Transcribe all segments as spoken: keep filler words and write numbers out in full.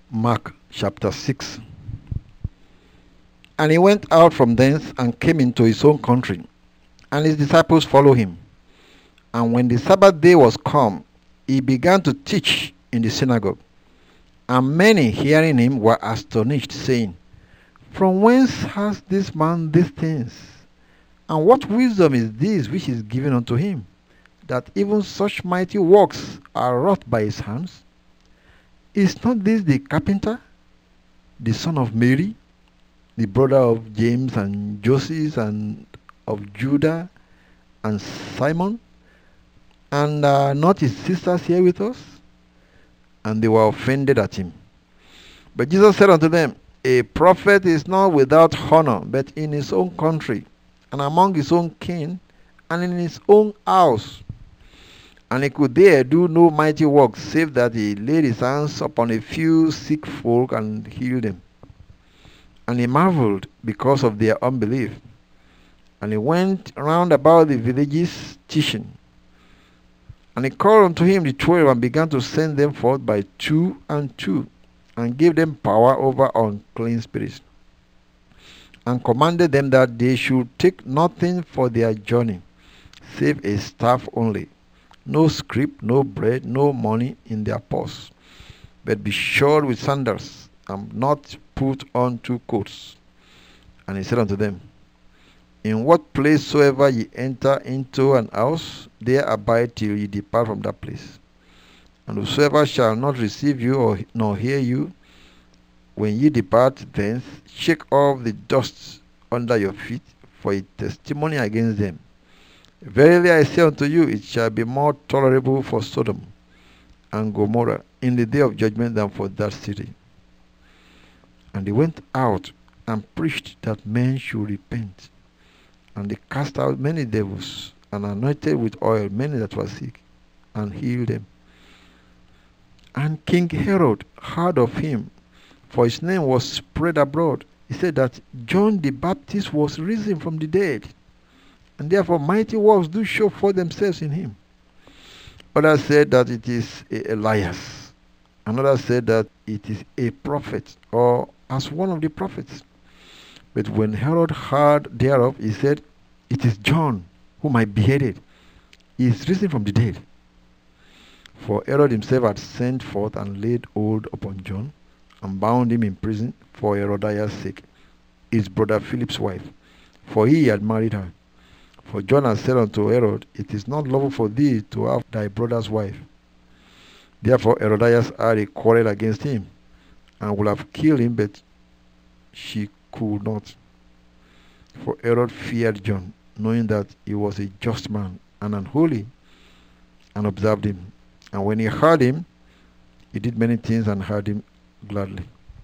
Mark chapter six. And he went out from thence and came into his own country, and his disciples followed him. And when the Sabbath day was come, he began to teach in the synagogue. And many hearing him were astonished, saying, From whence has this man these things? And what wisdom is this which is given unto him, that even such mighty works are wrought by his hands? Is not this the carpenter, the son of Mary, the brother of James and Joseph and of Judah and Simon? And are not his sisters here with us? And they were offended at him. But Jesus said unto them, A prophet is not without honor, but in his own country, and among his own kin, and in his own house. And he could there do no mighty work, save that he laid his hands upon a few sick folk and healed them. And he marveled because of their unbelief. And he went round about the villages teaching. And he called unto him the twelve, and began to send them forth by two and two, and gave them power over unclean spirits, and commanded them that they should take nothing for their journey, save a staff only, no scrip, no bread, no money in their purse, but be shod with sandals, and not put on two coats. And he said unto them, In what place soever ye enter into an house, there abide till ye depart from that place. And whosoever shall not receive you or nor hear you, when ye depart thence, shake off the dust under your feet for a testimony against them. Verily I say unto you, it shall be more tolerable for Sodom and Gomorrah in the day of judgment than for that city. And they went out and preached that men should repent. And they cast out many devils, and anointed with oil many that were sick, and healed them. And King Herod heard of him, for his name was spread abroad. He said that John the Baptist was risen from the dead, and therefore mighty works do show for themselves in him. Others said that it is Elias. Another said that it is a prophet, or as one of the prophets. But when Herod heard thereof, he said, It is John, whom I beheaded. He is risen from the dead. For Herod himself had sent forth and laid hold upon John, and bound him in prison for Herodias' sake, his brother Philip's wife, for he had married her. For John had said unto Herod, It is not lawful for thee to have thy brother's wife. Therefore Herodias had a quarrel against him, and would have killed him, but she could not. For Herod feared John, knowing that he was a just man and unholy, and observed him. And when he heard him, he did many things and heard him gladly.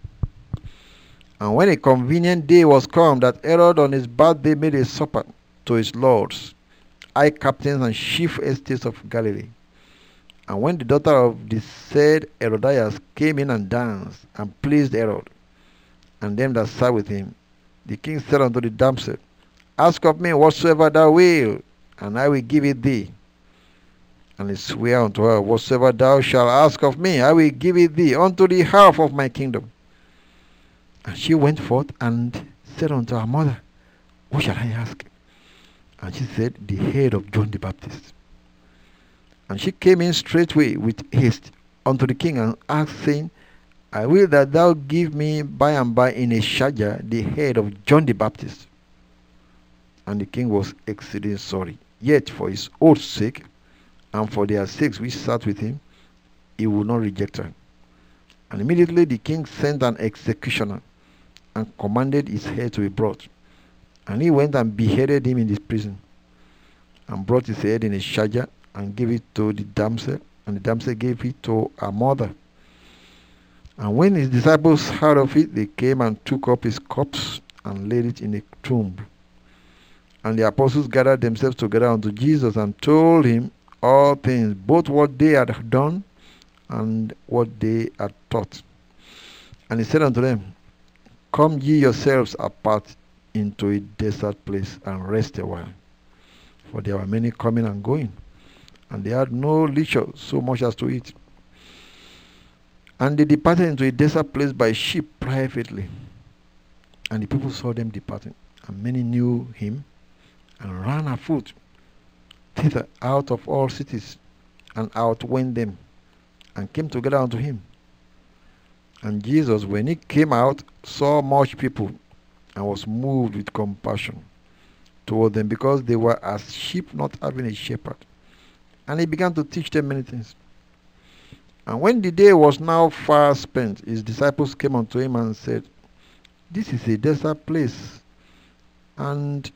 And when a convenient day was come, that Herod on his birthday made a supper to his lords, high captains and chief estates of Galilee. And when the daughter of the said Herodias came in and danced, and pleased Herod, and them that sat with him, the king said unto the damsel, Ask of me whatsoever thou wilt, and I will give it thee. And he sware unto her, Whatsoever thou shalt ask of me, I will give it thee, unto the half of my kingdom. And she went forth and said unto her mother, What shall I ask? And she said, The head of John the Baptist. And she came in straightway with haste unto the king, and asked, saying, I will that thou give me by and by in a charger the head of John the Baptist. And the king was exceeding sorry. Yet for his oath's sake, and for their sakes which sat with him, he would not reject her. And immediately the king sent an executioner, and commanded his head to be brought. And he went and beheaded him in his prison, and brought his head in a charger, and gave it to the damsel, and the damsel gave it to her mother. And when his disciples heard of it, they came and took up his corpse, and laid it in a tomb. And the apostles gathered themselves together unto Jesus, and told him all things, both what they had done, and what they had taught. And he said unto them, Come ye yourselves apart into a desert place, and rest a while. For there were many coming and going, and they had no leisure so much as to eat. And they departed into a desert place by ship privately. And the people saw them departing, and many knew him, and ran afoot thither out of all cities, and outwent them, and came together unto him. And Jesus, when he came out, saw much people, and was moved with compassion toward them, because they were as sheep not having a shepherd. And he began to teach them many things. And when the day was now far spent, his disciples came unto him and said, This is a desert place, and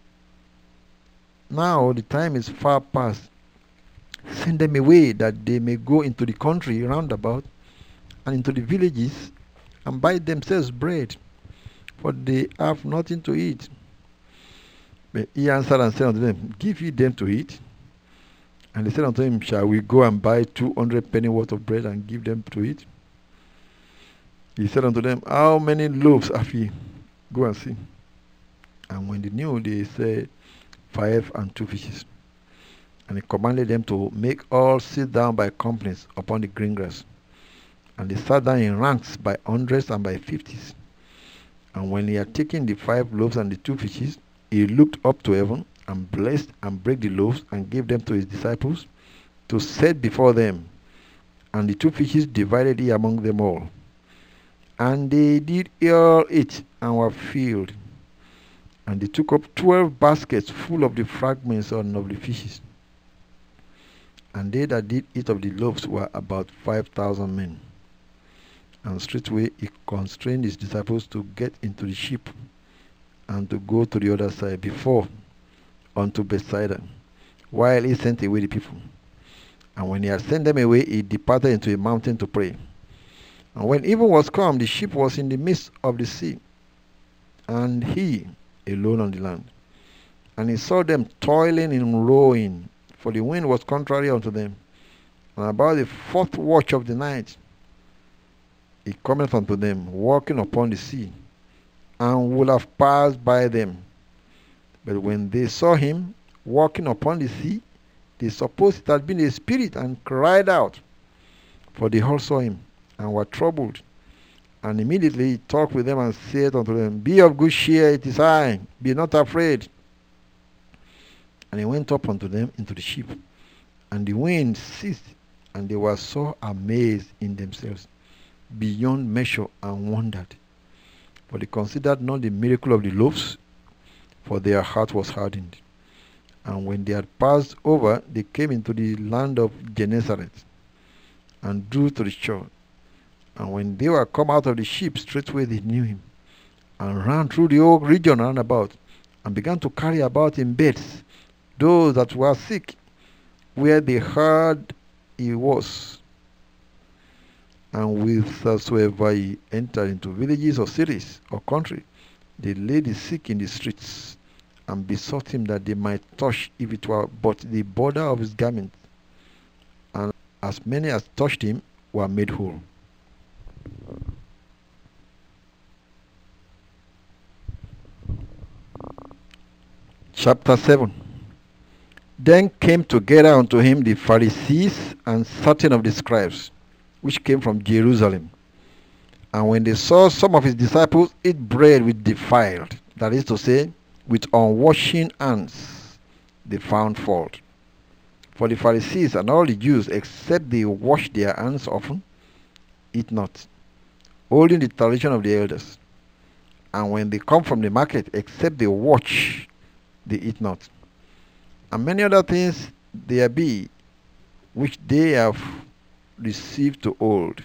now the time is far past. Send them away, that they may go into the country round about, and into the villages, and buy themselves bread, for they have nothing to eat. But he answered and said unto them, Give ye them to eat. And they said unto him, Shall we go and buy two hundred penny worth of bread and give them to eat? He said unto them, How many loaves have ye? Go and see. And when they knew, they said, Five and two fishes. And he commanded them to make all sit down by companies upon the green grass. And they sat down in ranks by hundreds and by fifties. And when he had taken the five loaves and the two fishes, he looked up to heaven, and blessed, and brake the loaves, and gave them to his disciples to set before them. And the two fishes divided he among them all. And they did all eat, and were filled. And they took up twelve baskets full of the fragments and of the fishes. And they that did eat of the loaves were about five thousand men. And straightway he constrained his disciples to get into the ship, and to go to the other side before unto Bethsaida, while he sent away the people. And when he had sent them away, he departed into a mountain to pray. And when even was come, the ship was in the midst of the sea, and he alone on the land. And he saw them toiling in rowing, for the wind was contrary unto them. And about the fourth watch of the night, he cometh unto them, walking upon the sea, and would have passed by them. But when they saw him walking upon the sea, they supposed it had been a spirit, and cried out. For they all saw him, and were troubled. And immediately he talked with them, and said unto them, Be of good cheer, it is I, be not afraid. And he went up unto them into the ship, and the wind ceased, and they were so amazed in themselves beyond measure, and wondered. For they considered not the miracle of the loaves, for their heart was hardened. And when they had passed over, they came into the land of Gennesaret, and drew to the shore. And when they were come out of the ship, straightway they knew him, and ran through the whole region round about, and began to carry about in beds those that were sick, where they heard he was. And whithersoever he entered into villages or cities or country, they laid the sick in the streets, and besought him that they might touch, if it were but the border of his garment. And as many as touched him were made whole. Chapter seven. Then came together unto him the Pharisees and certain of the scribes, which came from Jerusalem. And when they saw some of his disciples eat bread with defiled, that is to say, with unwashing hands, they found fault. For the Pharisees and all the Jews, except they wash their hands often, eat not, holding the tradition of the elders. And when they come from the market, except they watch, they eat not. And many other things there be, which they have received to hold,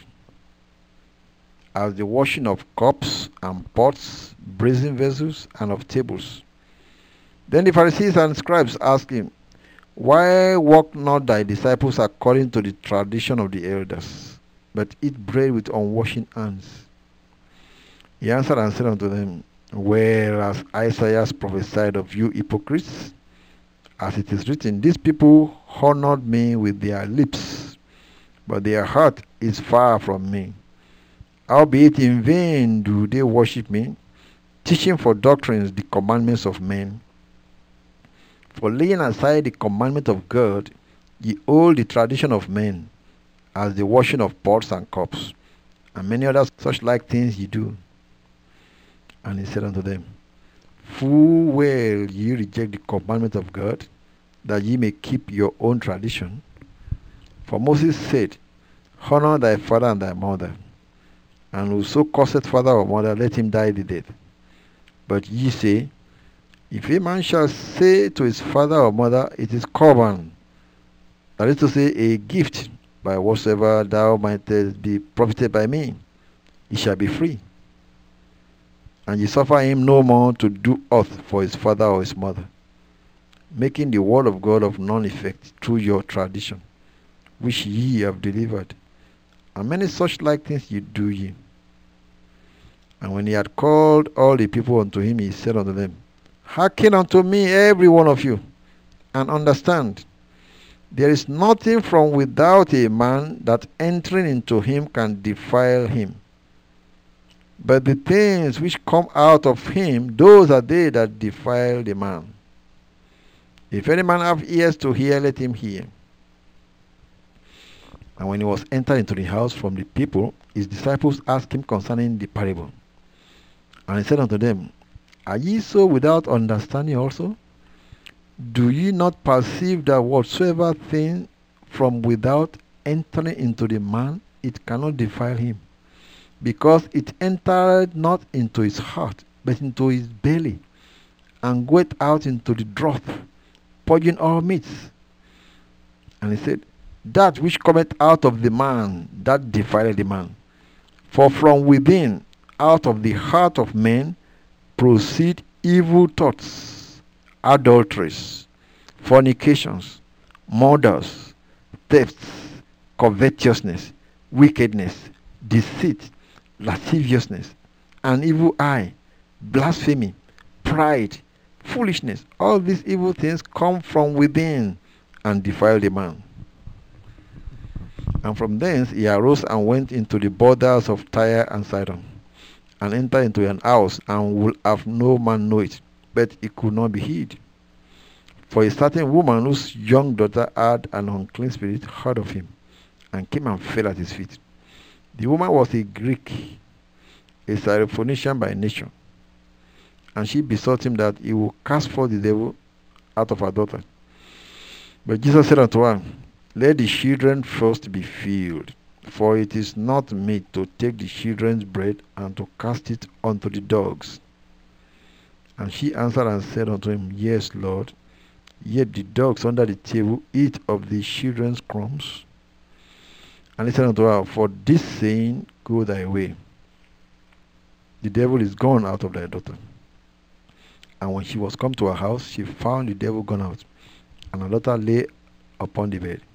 as the washing of cups and pots, brazen vessels, and of tables. Then the Pharisees and scribes asked him, Why walk not thy disciples according to the tradition of the elders, but eat bread with unwashing hands? He answered and said unto them, Whereas Isaiah prophesied of you hypocrites, as it is written, These people honored me with their lips, but their heart is far from me. Howbeit in vain do they worship me, teaching for doctrines the commandments of men. For laying aside the commandment of God, ye hold the tradition of men, as the washing of pots and cups. and many other such like things ye do. And he said unto them, Full well ye reject the commandment of God, that ye may keep your own tradition. For Moses said, Honor thy father and thy mother, and whoso curseth father or mother, let him die the death. But ye say, If a man shall say to his father or mother, It is Corban, that is to say, a gift, by whatsoever thou mightest be profited by me, he shall be free. And ye suffer him no more to do aught for his father or his mother, making the word of God of none effect through your tradition, which ye have delivered. And many such like things ye do ye. And when he had called all the people unto him, he said unto them, Hearken unto me, every one of you, and understand. There is nothing from without a man that entering into him can defile him. But the things which come out of him, those are they that defile the man. If any man have ears to hear, let him hear. And when he was entered into the house from the people, his disciples asked him concerning the parable. And he said unto them, Are ye so without understanding also? Do ye not perceive that whatsoever thing from without entering into the man, it cannot defile him? Because it entered not into his heart, but into his belly, and goeth out into the draught, purging all meats. And he said, That which cometh out of the man, that defileth the man. For from within, out of the heart of men, proceed evil thoughts, adulteries, fornications, murders, thefts, covetousness, wickedness, deceit, lasciviousness, an evil eye, blasphemy, pride, foolishness. All these evil things come from within and defile the man. And from thence he arose and went into the borders of Tyre and Sidon, and entered into an house, and would have no man know it, but it could not be hid. For a certain woman whose young daughter had an unclean spirit heard of him, and came and fell at his feet. The woman was a Greek, a Syrophoenician by nature, and she besought him that he would cast forth the devil out of her daughter. But Jesus said unto her, Let the children first be filled, for it is not meet to take the children's bread and to cast it unto the dogs. And she answered and said unto him, Yes, Lord, yet the dogs under the table eat of the children's crumbs. And he said unto her, For this saying, go thy way. The devil is gone out of thy daughter. And when she was come to her house, she found the devil gone out, and her daughter lay upon the bed.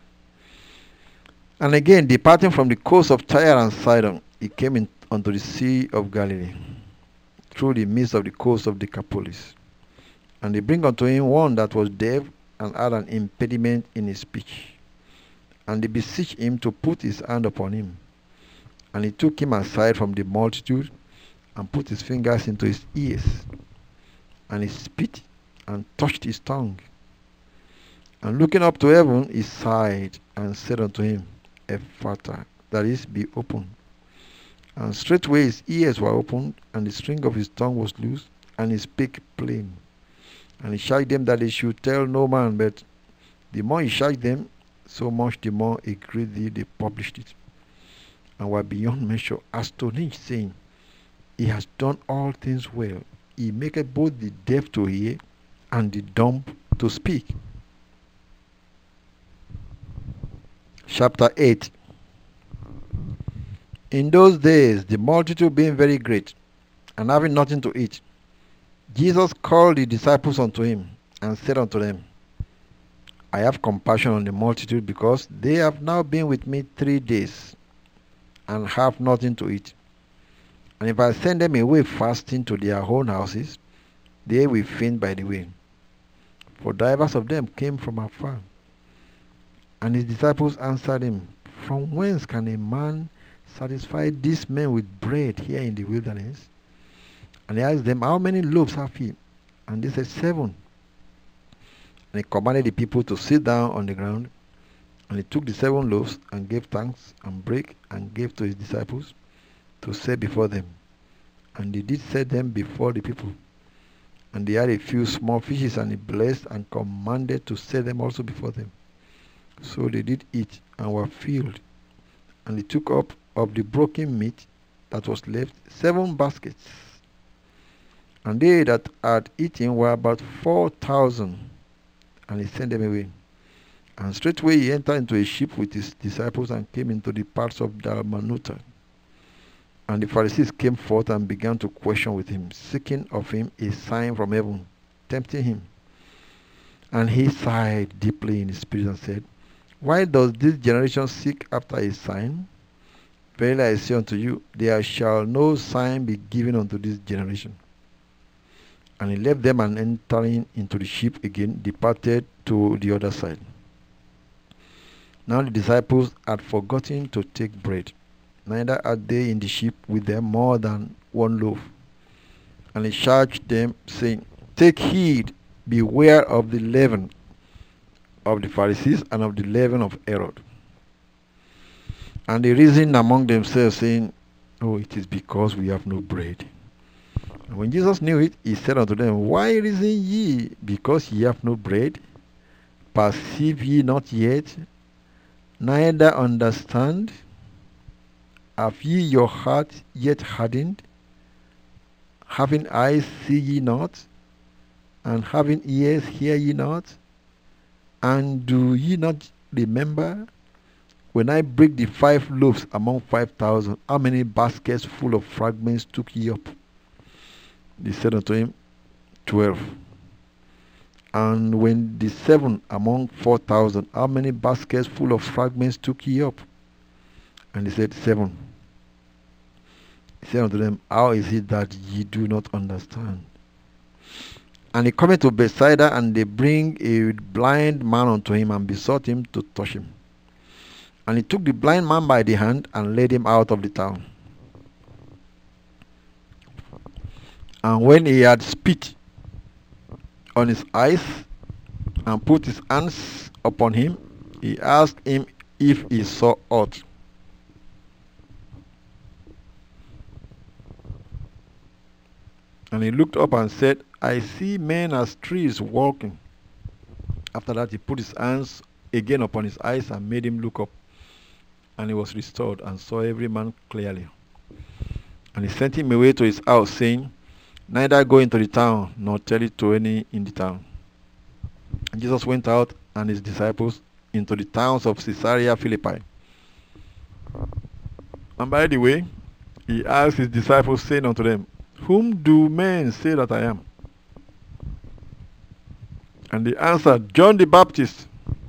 And again, departing from the coast of Tyre and Sidon, he came in unto the sea of Galilee, through the midst of the coast of Decapolis. And they bring unto him one that was deaf, and had an impediment in his speech. And they beseech him to put his hand upon him. And he took him aside from the multitude, and put his fingers into his ears. And he spit, and touched his tongue. And looking up to heaven, he sighed, and said unto him, Ephphatha, that is, be opened. And straightway his ears were opened, and the string of his tongue was loosed, and he spake plain. And he charged them that they should tell no man, but the more he charged them, so much the more he greatly they published it, and were beyond measure astonished, saying, He has done all things well. He maketh both the deaf to hear, and the dumb to speak. Chapter eight. In those days, the multitude being very great, and having nothing to eat, Jesus called the disciples unto him, and said unto them, I have compassion on the multitude, because they have now been with me three days, and have nothing to eat. And if I send them away fasting to their own houses, they will faint by the way. For divers of them came from afar. And his disciples answered him, From whence can a man satisfy these men with bread here in the wilderness? And he asked them, How many loaves have ye? And they said, Seven. And he commanded the people to sit down on the ground. And he took the seven loaves and gave thanks and brake and gave to his disciples to set before them. And he did set them before the people. And they had a few small fishes, and he blessed and commanded to set them also before them. So they did eat and were filled. And he took up of the broken meat that was left seven baskets. And they that had eaten were about four thousand. And he sent them away. And straightway he entered into a ship with his disciples and came into the parts of Dalmanutha. And the Pharisees came forth and began to question with him, seeking of him a sign from heaven, tempting him. And he sighed deeply in his spirit and said, Why does this generation seek after a sign? Verily I say unto you, there shall no sign be given unto this generation. And he left them, and entering into the ship again, departed to the other side. Now the disciples had forgotten to take bread, neither had they in the ship with them more than one loaf. And he charged them, saying, Take heed, beware of the leaven of the Pharisees and of the leaven of Herod. And they reasoned among themselves, saying, Oh, it is because we have no bread. And when Jesus knew it, he said unto them, Why reason ye, because ye have no bread? Perceive ye not yet, neither understand? Have ye your heart yet hardened? Having eyes see ye not, and having ears hear ye not? And do ye not remember when I break the five loaves among five thousand, how many baskets full of fragments took ye up? They said unto him, Twelve. And when the seven among four thousand, how many baskets full of fragments took ye up? And he said, Seven. He said unto them, How is it that ye do not understand? And he cometh to Bethsaida, and they bring a blind man unto him, and besought him to touch him. And he took the blind man by the hand, and led him out of the town. And when he had spit on his eyes, and put his hands upon him, he asked him if he saw aught. And he looked up and said, I see men as trees walking. After that he put his hands again upon his eyes and made him look up. And he was restored and saw every man clearly. And he sent him away to his house, saying, Neither go into the town, nor tell it to any in the town. And Jesus went out and his disciples into the towns of Caesarea Philippi. And by the way, he asked his disciples, saying unto them, Whom do men say that I am? And they answered, John the Baptist.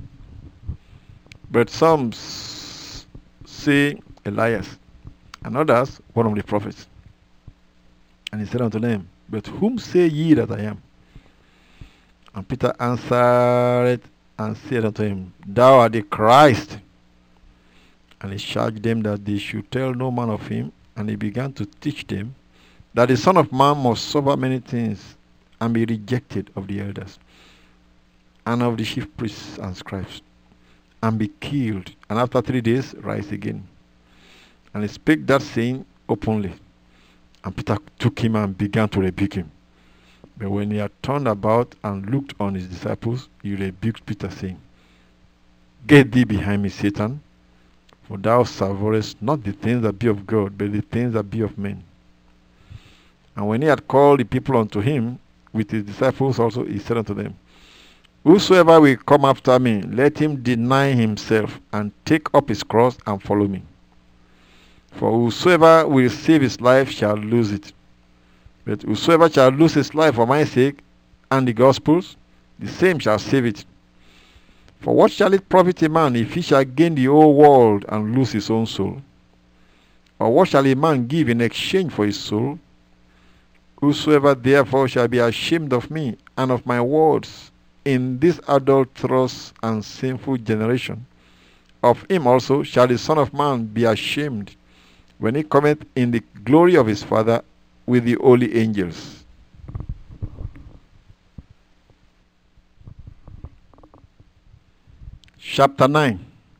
But some s- say Elias, and others one of the prophets. And he said unto them, But whom say ye that I am? And Peter answered and said unto him, Thou art the Christ. And he charged them that they should tell no man of him. And he began to teach them that the Son of Man must suffer many things, and be rejected of the elders, and of the chief priests and scribes, and be killed, and after three days rise again. And he spake that saying openly. And Peter took him and began to rebuke him. But when he had turned about and looked on his disciples, he rebuked Peter, saying, Get thee behind me, Satan, for thou savourest not the things that be of God, but the things that be of men. And when he had called the people unto him, with his disciples also, he said unto them, Whosoever will come after me, let him deny himself, and take up his cross, and follow me. For whosoever will save his life shall lose it. But whosoever shall lose his life for my sake and the gospel's, the same shall save it. For what shall it profit a man if he shall gain the whole world and lose his own soul? Or what shall a man give in exchange for his soul? Whosoever therefore shall be ashamed of me and of my words in this adulterous and sinful generation, of him also shall the Son of Man be ashamed, when he cometh in the glory of his Father with the holy angels. Chapter nine.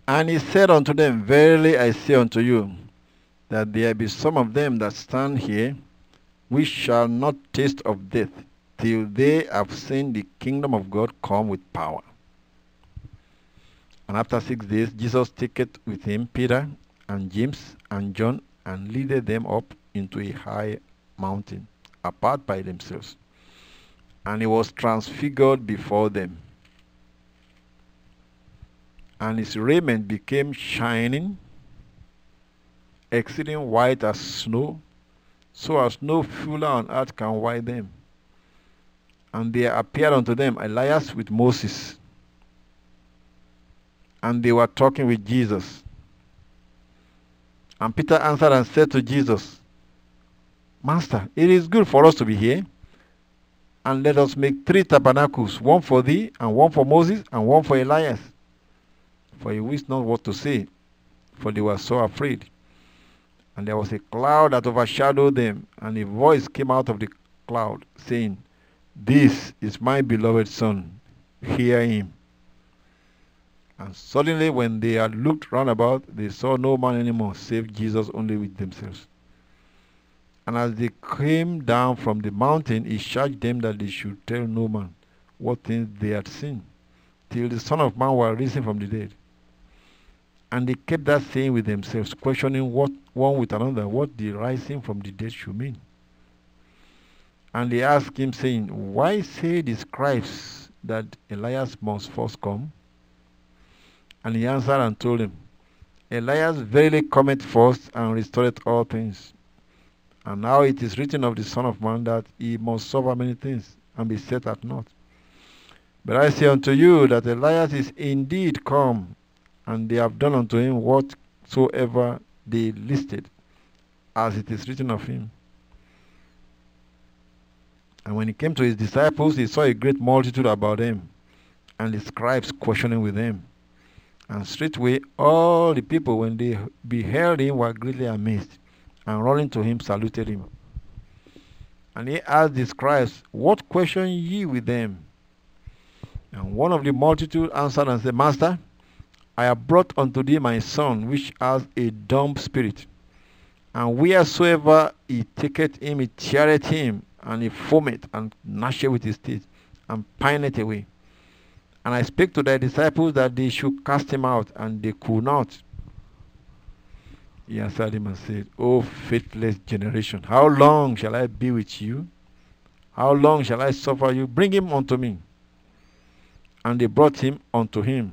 And he said unto them, Verily I say unto you, that there be some of them that stand here, which shall not taste of death, till they have seen the kingdom of God come with power. And after six days, Jesus taketh with him Peter and James and John, and leadeth them up into a high mountain, apart by themselves. And he was transfigured before them. And his raiment became shining, exceeding white as snow, so as no fuller on earth can white them. And there appeared unto them Elias with Moses. And they were talking with Jesus. And Peter answered and said to Jesus, Master, it is good for us to be here. And let us make three tabernacles, one for thee, and one for Moses, and one for Elias. For he wist not what to say, for they were so afraid. And there was a cloud that overshadowed them, and a voice came out of the cloud, saying, This is my beloved Son, hear him. And suddenly when they had looked round about, they saw no man any more, save Jesus only with themselves. And as they came down from the mountain, he charged them that they should tell no man what things they had seen, till the Son of Man were risen from the dead. And they kept that saying with themselves, questioning what one with another what the rising from the dead should mean. And they asked him, saying, Why say the scribes that Elias must first come? And he answered and told them, Elias verily cometh first, and restoreth all things. And now it is written of the Son of Man that he must suffer many things, and be set at naught. But I say unto you that Elias is indeed come, and they have done unto him whatsoever they listed, as it is written of him. And when he came to his disciples, he saw a great multitude about them, and the scribes questioning with them. And straightway all the people, when they beheld him, were greatly amazed, and running to him saluted him. And he asked the scribes, What question ye with them? And one of the multitude answered and said, Master, I have brought unto thee my son, which has a dumb spirit. And wheresoever he taketh him, he teareth him, and he foameth, and gnasheth with his teeth, and pineth away. And I spake to thy disciples that they should cast him out, and they could not. He answered him and said, O faithless generation, how long shall I be with you? How long shall I suffer you? Bring him unto me. And they brought him unto him.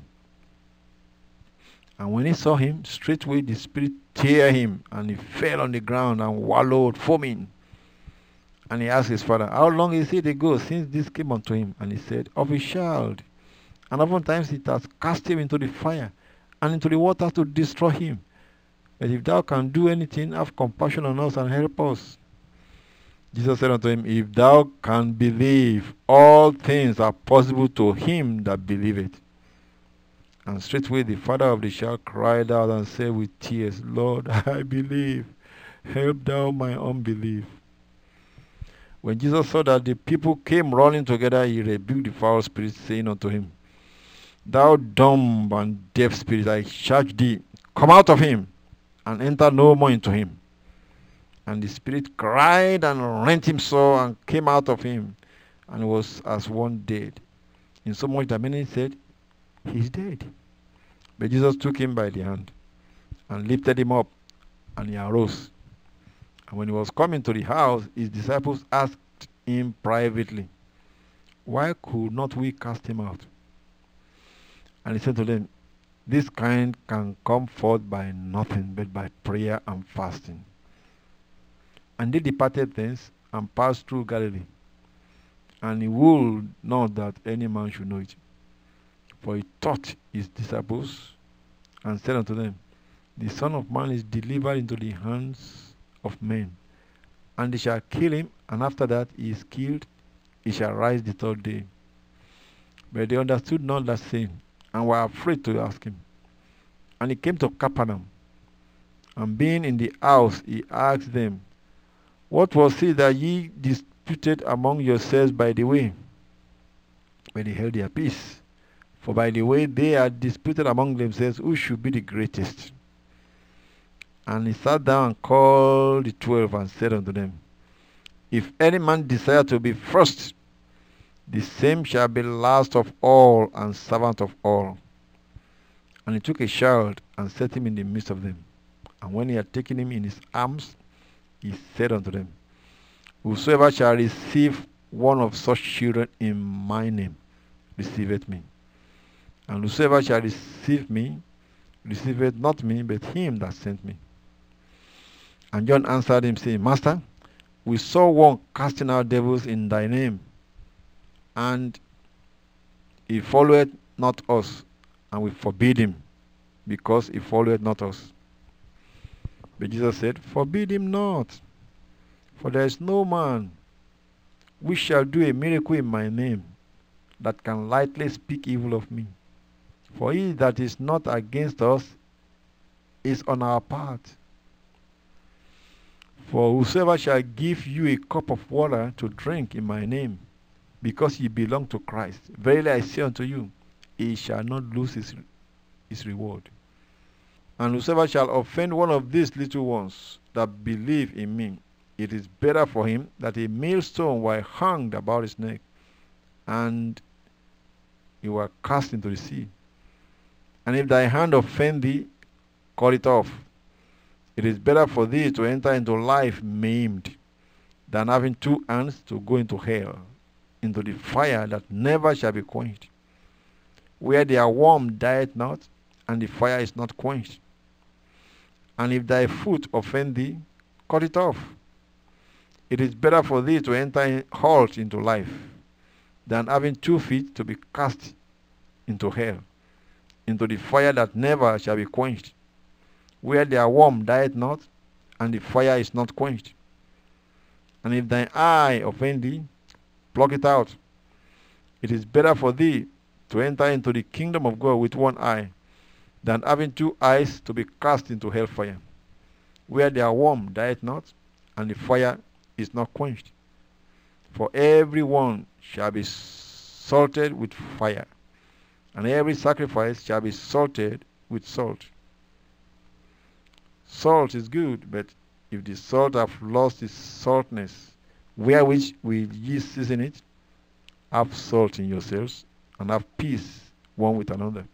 And when he saw him, straightway the spirit tear him, and he fell on the ground and wallowed, foaming. And he asked his father, How long is it ago since this came unto him? And he said, Of a child. And oftentimes it has cast him into the fire and into the water to destroy him. But if thou canst do anything, have compassion on us and help us. Jesus said unto him, If thou canst believe, all things are possible to him that believeth. And straightway the father of the child cried out and said with tears, Lord, I believe. Help thou my unbelief. When Jesus saw that the people came running together, he rebuked the foul spirit, saying unto him, Thou dumb and deaf spirit, I charge thee, come out of him, and enter no more into him. And the spirit cried and rent him sore, and came out of him, and was as one dead. Insomuch that many said, He is dead. But Jesus took him by the hand, and lifted him up, and he arose. And when he was coming to the house, his disciples asked him privately, Why could not we cast him out? And he said to them, This kind can come forth by nothing but by prayer and fasting. And they departed thence, and passed through Galilee. And he would not that any man should know it. For he taught his disciples, and said unto them, The Son of Man is delivered into the hands of men, and they shall kill him, and after that he is killed, he shall rise the third day. But they understood not that saying, and were afraid to ask him. And he came to Capernaum, and being in the house, he asked them, What was it that ye disputed among yourselves by the way? But they held their peace, For by the way they had disputed among themselves who should be the greatest. And he sat down and called the twelve and said unto them, If any man desire to be first, the same shall be last of all and servant of all. And he took a child and set him in the midst of them. And when he had taken him in his arms, he said unto them, Whosoever shall receive one of such children in my name, receiveth me. And whosoever shall receive me, receiveth not me, but him that sent me. And John answered him, saying, Master, we saw one casting out devils in thy name, and he followed not us, and we forbid him, because he followed not us. But Jesus said, Forbid him not, for there is no man which shall do a miracle in my name that can lightly speak evil of me. For he that is not against us is on our part. For whosoever shall give you a cup of water to drink in my name, because ye belong to Christ, verily I say unto you, he shall not lose his, his reward. And whosoever shall offend one of these little ones that believe in me, it is better for him that a millstone were hung about his neck, and he were cast into the sea. And if thy hand offend thee, cut it off. It is better for thee to enter into life maimed, than having two hands to go into hell, into the fire that never shall be quenched, where their worm dieth not, and the fire is not quenched. And if thy foot offend thee, cut it off. It is better for thee to enter in halt into life, than having two feet to be cast into hell, into the fire that never shall be quenched, where their worm dieth not, and the fire is not quenched. And if thine eye offend thee, pluck it out. It is better for thee to enter into the kingdom of God with one eye, than having two eyes to be cast into hellfire, where their worm dieth not, and the fire is not quenched. For every one shall be salted with fire, and every sacrifice shall be salted with salt. Salt is good, but if the salt have lost its saltness, wherewith will ye season it? Have salt in yourselves, and have peace one with another.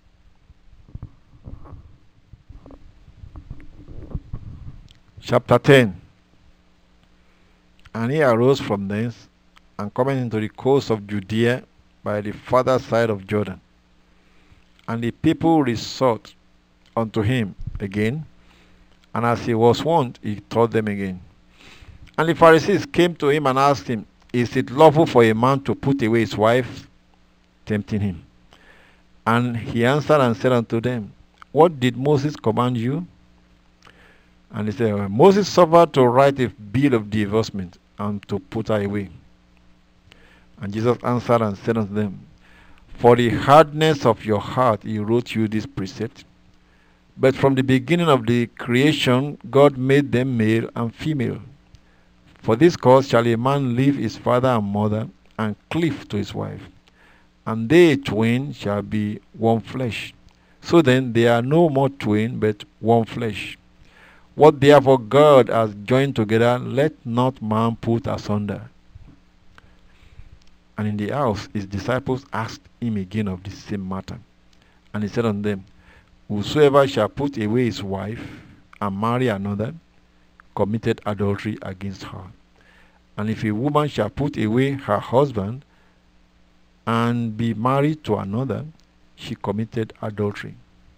Chapter ten. And he arose from thence, and coming into the coast of Judea by the farther side of Jordan. And the people resort unto him again, and as he was wont, he taught them again. And the Pharisees came to him and asked him, Is it lawful for a man to put away his wife? Tempting him. And he answered and said unto them, What did Moses command you? And he said, well, Moses suffered to write a bill of divorcement and to put her away. And Jesus answered and said unto them, For the hardness of your heart he wrote you this precept. But from the beginning of the creation God made them male and female. For this cause shall a man leave his father and mother, and cleave to his wife, and they twain shall be one flesh. So then they are no more twain, but one flesh. What therefore God has joined together, let not man put asunder. And in the house his disciples asked him again of the same matter. And he said unto them, Whosoever shall put away his wife and marry another, committed adultery against her. And if a woman shall put away her husband and be married to another, she committed adultery.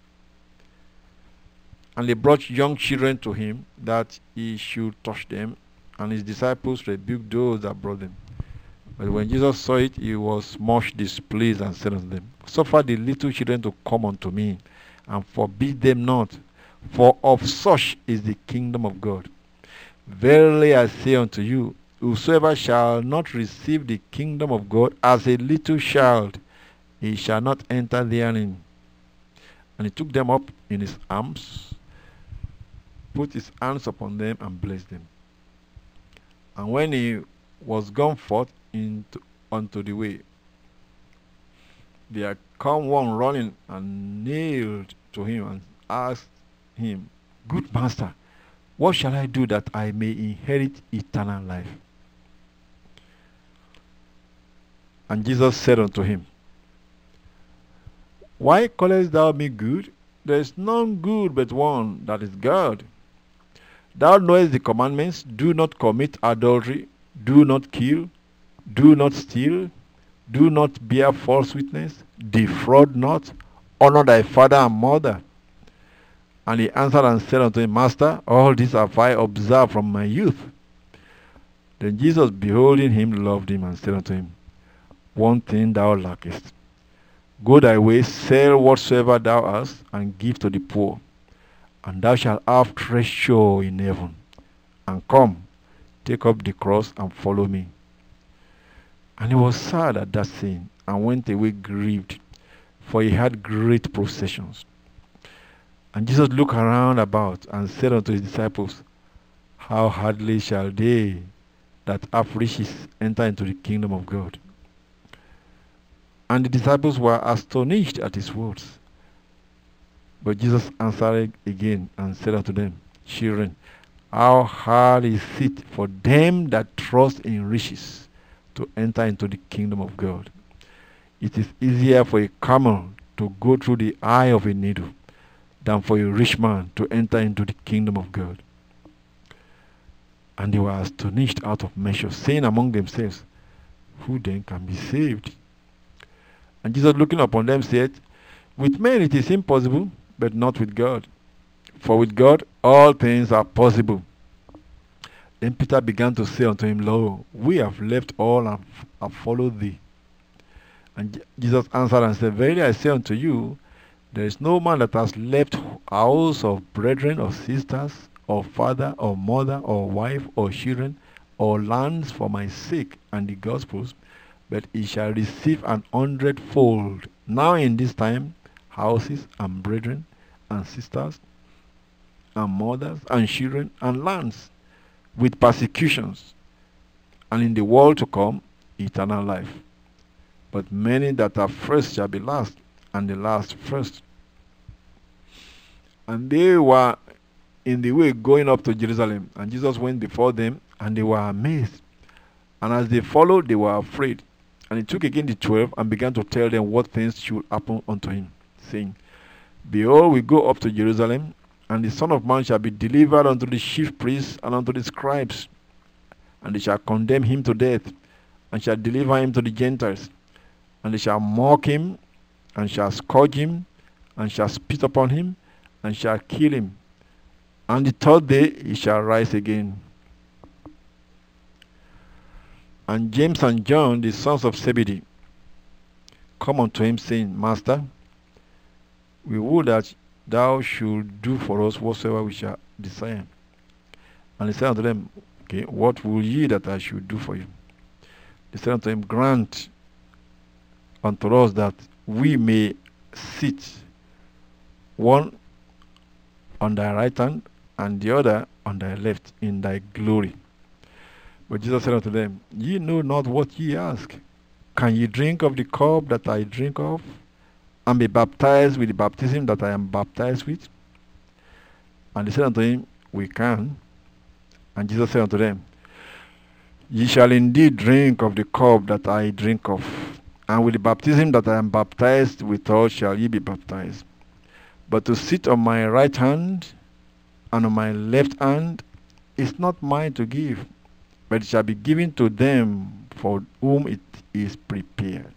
And they brought young children to him, that he should touch them, and his disciples rebuked those that brought them. But when Jesus saw it, he was much displeased, and said unto them, Suffer the little children to come unto me, and forbid them not, for of such is the kingdom of God. Verily I say unto you, whosoever shall not receive the kingdom of God as a little child, he shall not enter therein. And he took them up in his arms, put his hands upon them, and blessed them. And when he was gone forth into unto the way, there come one running and kneeled to him and asked him, Good master, what shall I do that I may inherit eternal life? And Jesus said unto him, Why callest thou me good? There is none good but one, that is God. Thou knowest the commandments: do not commit adultery, do not kill, do not steal, do not bear false witness, defraud not, honor thy father and mother. And he answered and said unto him, Master, all these have I observed from my youth. Then Jesus, beholding him, loved him, and said unto him, One thing thou lackest. Go thy way, sell whatsoever thou hast, and give to the poor, and thou shalt have treasure in heaven. And come, take up the cross, and follow me. And he was sad at that saying, and went away grieved, for he had great possessions. And Jesus looked around about, and said unto his disciples, How hardly shall they that have riches enter into the kingdom of God? And the disciples were astonished at his words. But Jesus answered again and said unto them, Children, how hard is it for them that trust in riches to enter into the kingdom of God? It is easier for a camel to go through the eye of a needle than for a rich man to enter into the kingdom of God. And they were astonished out of measure, saying among themselves, Who then can be saved? And Jesus, looking upon them, said, With men it is impossible, but not with God. For with God all things are possible. Then Peter began to say unto him, Lo, we have left all and have followed thee. And Jesus answered and said, Verily I say unto you, there is no man that has left house, or brethren, or sisters, or father, or mother, or wife, or children, or lands for my sake and the gospel's, but he shall receive an hundredfold now in this time houses, and brethren, and sisters, and mothers, and children, and lands, with persecutions, and in the world to come eternal life. But many that are first shall be last, and the last first. And they were in the way going up to Jerusalem, and Jesus went before them, and they were amazed. And as they followed, they were afraid. And he took again the twelve, and began to tell them what things should happen unto him, saying, Behold, we go up to Jerusalem, and the Son of Man shall be delivered unto the chief priests and unto the scribes, and they shall condemn him to death, and shall deliver him to the Gentiles. And they shall mock him, and shall scourge him, and shall spit upon him, and shall kill him. And the third day he shall rise again. And James and John, the sons of Zebedee, come unto him, saying, Master, we would that thou should do for us whatsoever we shall desire. And he said unto them, Okay, what will ye that I should do for you? They said unto him, Grant unto us that we may sit, one on thy right hand, and the other on thy left, in thy glory. But Jesus said unto them, Ye know not what ye ask. Can ye drink of the cup that I drink of, and be baptized with the baptism that I am baptized with? And they said unto him, We can. And Jesus said unto them, Ye shall indeed drink of the cup that I drink of, and with the baptism that I am baptized withal shall ye be baptized. But to sit on my right hand and on my left hand is not mine to give, but it shall be given to them for whom it is prepared.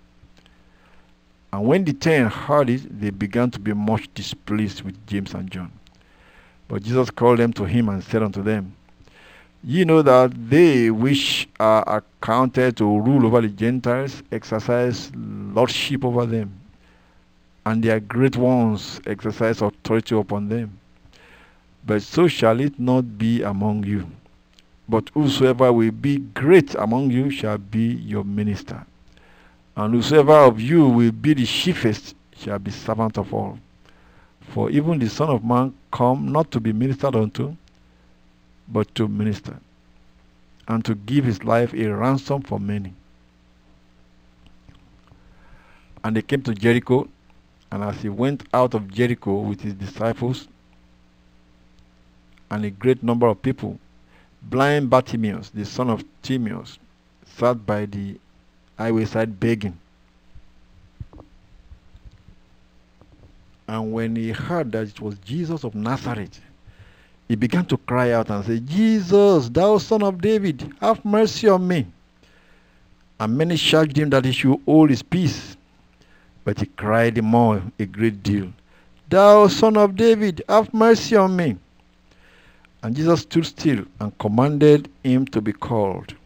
And when the ten heard it, they began to be much displeased with James and John. But Jesus called them to him and said unto them, Ye know that they which are accounted to rule over the Gentiles exercise lordship over them, and their great ones exercise authority upon them. But so shall it not be among you. But whosoever will be great among you shall be your minister. And whosoever of you will be the chiefest shall be servant of all. For even the Son of Man come not to be ministered unto, but to minister, and to give his life a ransom for many. And they came to Jericho, and as he went out of Jericho with his disciples and a great number of people, blind Bartimaeus, the son of Timaeus, sat by the highway side begging. And when he heard that it was Jesus of Nazareth, he began to cry out and say, Jesus, thou son of David, have mercy on me. And many charged him that he should hold his peace. But he cried the more a great deal, Thou son of David, have mercy on me. And Jesus stood still and commanded him to be called.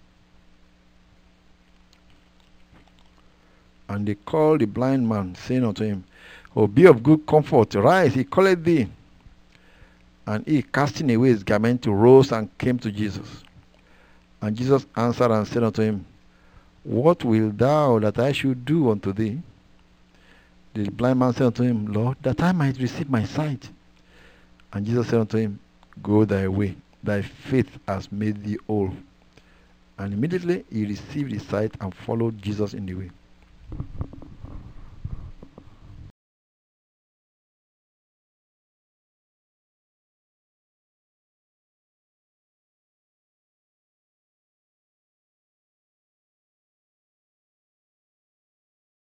And they called the blind man, saying unto him, O be of good comfort, rise, he calleth thee. And he, casting away his garment, rose and came to Jesus. And Jesus answered and said unto him, What wilt thou that I should do unto thee? The blind man said unto him, Lord, that I might receive my sight. And Jesus said unto him, Go thy way, thy faith has made thee whole. And immediately he received his sight and followed Jesus in the way.